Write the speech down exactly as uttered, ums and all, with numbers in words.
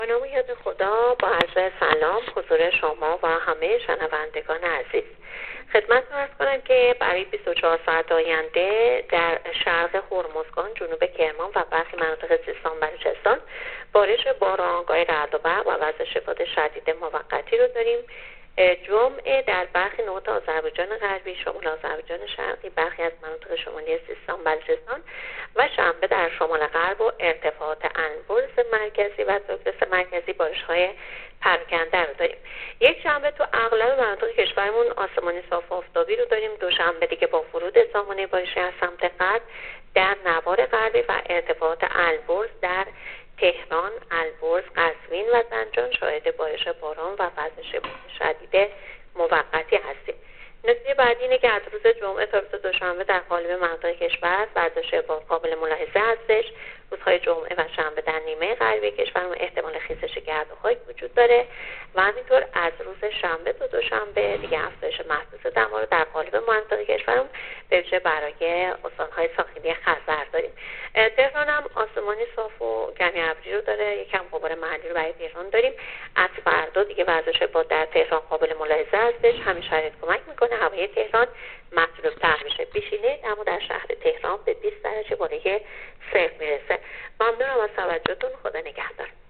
با نام یاد خدا، با عرض سلام حضور شما و همه شنوندگان عزیز. خدمتتون عرض کنم که برای بیست و چهار ساعت آینده در شرق هرمزگان، جنوب کرمان و برخی مناطق سیستان بلوچستان بارش باران، غیر رعد و برق و وضع باد شدید موقتی رو داریم. جمعه در برخی نقاط آذربایجان غربی، شمال آذربایجان شرقی، برخی از مناطق شمالی سیستان بلوچستان و شنبه در شمال غرب و ارتفاعات البرز مرکزی و زاگرس مرکزی بارش‌های پراکنده رو داریم. یک شنبه تو اغلب مناطق کشورمون آسمان صاف و آفتابی رو داریم. دوشنبه دیگه با ورود سامانه بارشی از سمت غرب در نوار غربی و ارتفاعات البرز در تهران، البرز، قزوین و زنجان شاهد بارش باران و وزش شدید موقتی هستیم. نکته بعدی اینه که از روز جمعه تا روز دوشنبه در قالب مناطق کشور وزش باران قابل ملاحظه هستش. روزهای جمعه و شنبه در نیمه غربی کشورمون احتمال خیزش گرد و خاک وجود داره و همینطور از روز شنبه تا دوشنبه دیگه افزایش محسوس دما رو در قالب مناطق کشورمون به ویژه برای استان‌های ساحلی خزر داریم. تهران هم آسمانی صاف و کمی ابری رو داره، یکم غبار محلی رو برای تهران داریم. از فردا دیگه وزش باد در تهران قابل ملاحظه هستش. همین شرایط کمک میکنه هوای تهران مطلوب تر میشه. بیشینه اما در شهر تهران به بیست درجه بالای صفر میرسه. ممنونم از توجهتون. خدا نگهدار.